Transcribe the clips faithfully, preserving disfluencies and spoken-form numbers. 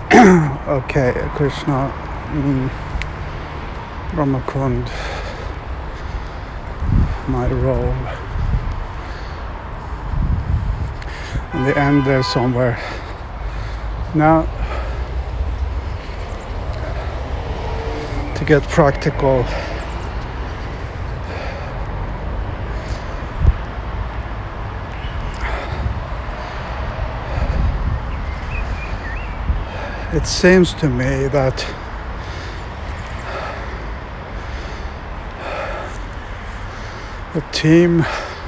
Okay, Krishna, mm, Brahmakund, my role. In the end there somewhere. Now, to get practical, it seems to me that the team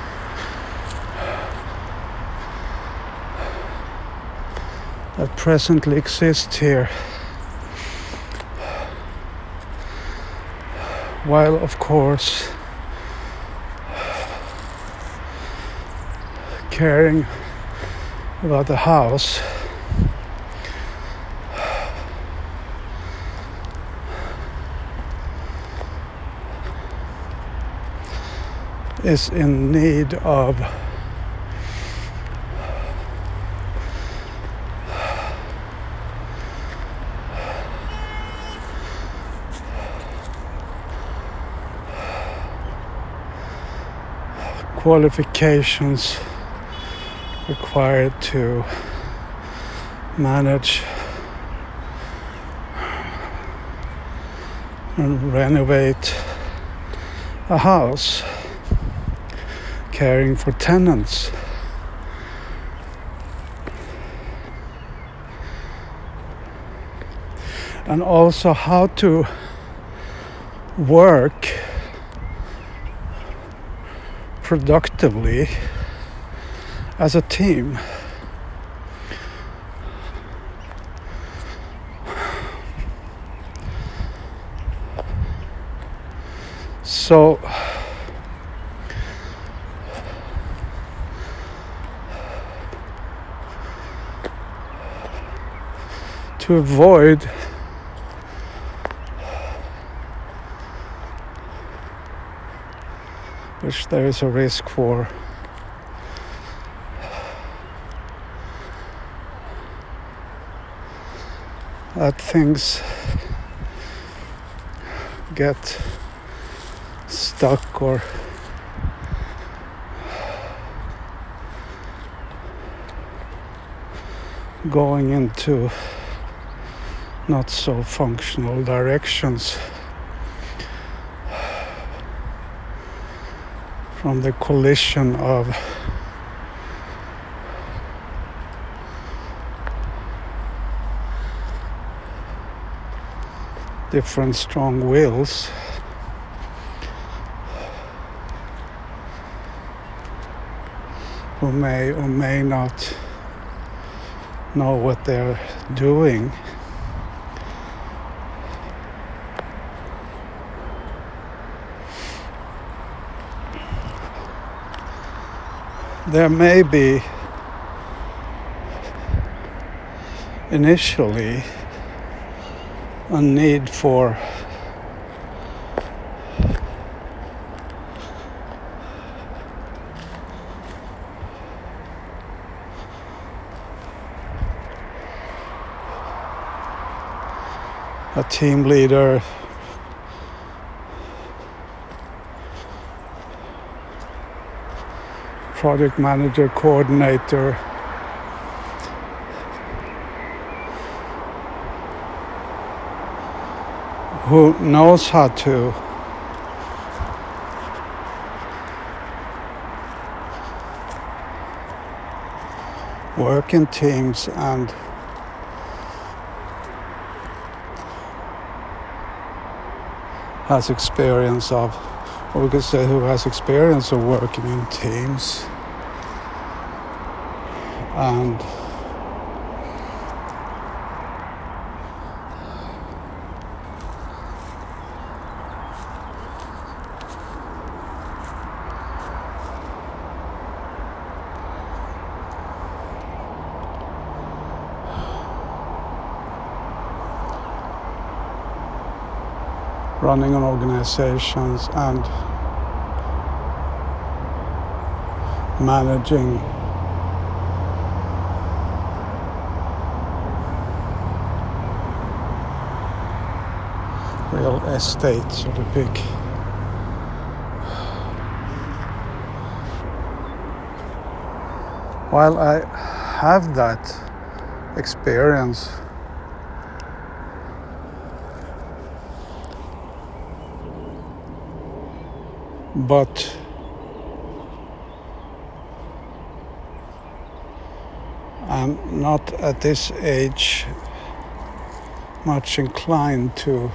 that presently exists here, while of course caring about the house, is in need of qualifications required to manage and renovate a house, caring for tenants. And also how to work productively as a team. So to avoid which there is a risk for, that things get stuck or going into not so functional directions from the collision of different strong wills who may or may not know what they're doing. There may be initially a need for a team leader, project manager, coordinator, who knows how to work in teams and has experience of, or we could say who has experience of working in teams and running on organizations and managing real estate, so to speak. While I have that experience, but I'm not at this age much inclined to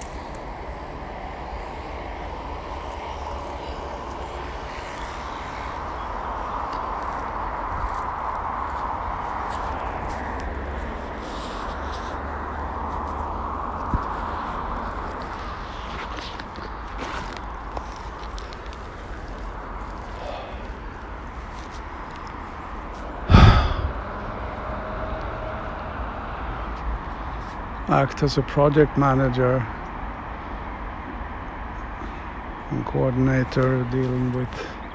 act as a project manager and coordinator dealing with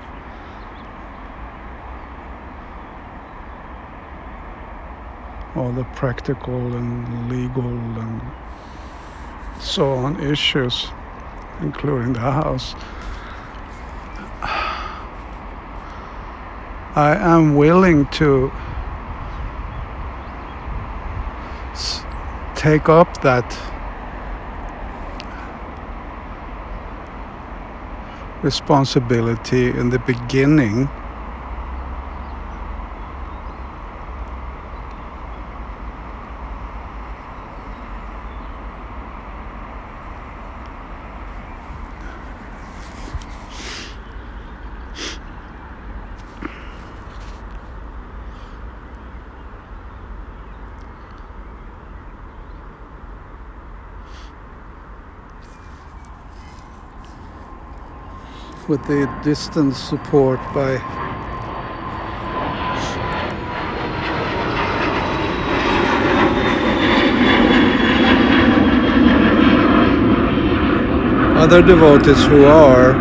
all the practical and legal and so on issues, including the house. I am willing to s- take up that responsibility in the beginning, with the distance support by other devotees who are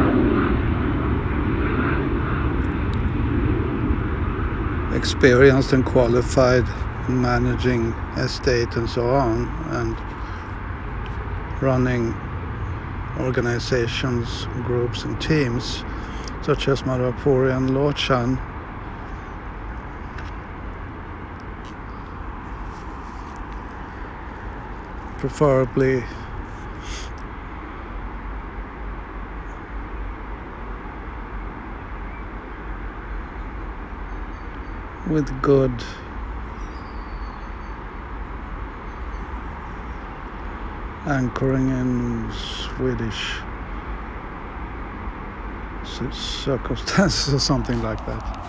experienced and qualified in managing estate and so on, and running organizations, groups and teams such as Madhapuri and Lochan. Preferably with good anchoring in Swedish circumstances or something like that.